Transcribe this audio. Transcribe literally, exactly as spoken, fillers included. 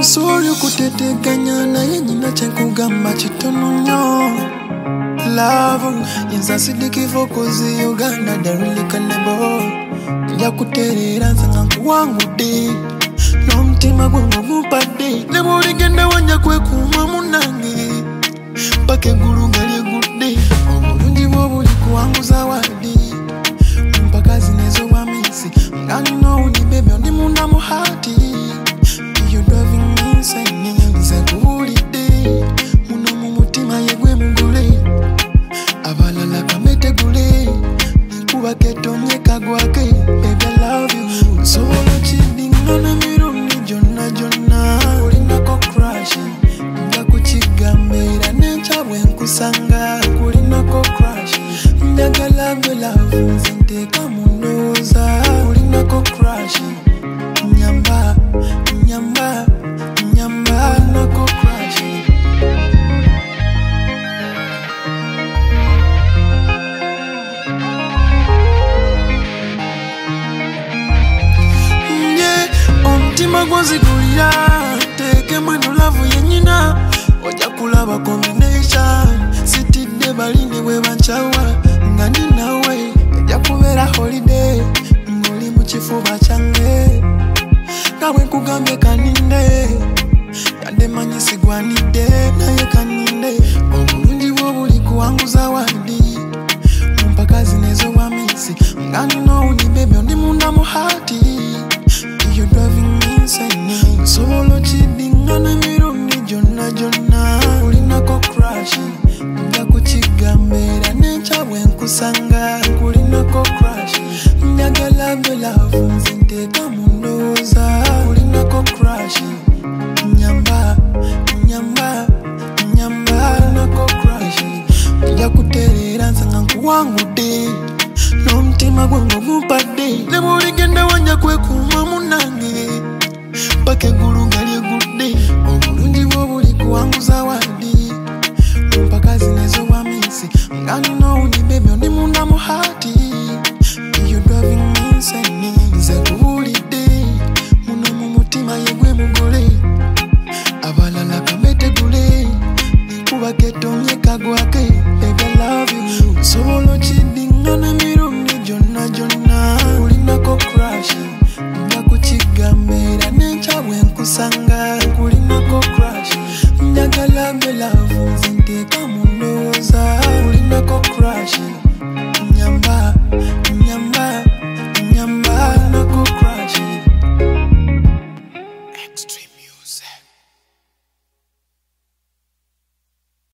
Sorry kuteteganya naye nyina kyekugamba kitono nnyo. Love yinza sidikivo kozi Uganda darulika nebo. Nja kuterera nze nga nkuwangudde n'omutima gwange gumpadde. Ne bw'oligenda wanja kwekuuma munnange paka eggulu nga lyegudde. Obulungi bwo buli kuwanguza wadde mpaka zinezo wamisi nga nina owuni baby ondi munda mu haati. You're driving me insane. Nze kuwulidde muno mu mutima ye gwe mugole. Abalala kametegule nkuba ketonye kagwake. Baby I love you. Solo kidingana mirundi jonna jonna. Kulinako crush nja kukigambira n'enkya bwe nkusanga. Kulinako crush njagala gwe love nze nteeka mu ndowooza. Kulinako crush nyamba nyamba nyamba nako crush. Nje omutima gwozigulira teeke mweno lavu yenyina. Ojja kulaba combination sitidde baline bwe bancawa nga ndi nawe. Ejja kubeera holiday ng'oli mu kifuba kyange. Kawe nkugambye kaninde yadde manyi sigwanidde naye kaninde. Obulungi bwo buli kuwanguza waddi mpaka zinezo wamisi nga nina owuni baby ondi munda mu haati. You're driving me insane. Solo kidingana mirundi jonna jonna. Kulinako crush nja kukigambira n'enkya bwe nkusanga. Kulinako crush njagala gwe love nze nteeka mu ndowooza. Kulinako crush nyamba nyamba nyamba nako crush. Nja kuterera nze nga nkuwangudde n'omutima gwange gumpadde. Ne bw'oligenda wanja kwekuuma munnange paka eggulu nga lyegudde. Obulungi bwo buli kuwanguza waddi mpaka zinezo wamisi nga nina owuni baby ondi munda mu haati. You're driving me insane. Nze kuwulidde muno mu mutima ye gwe mugole. Abalala kametegule nkuba ketonye kagwake.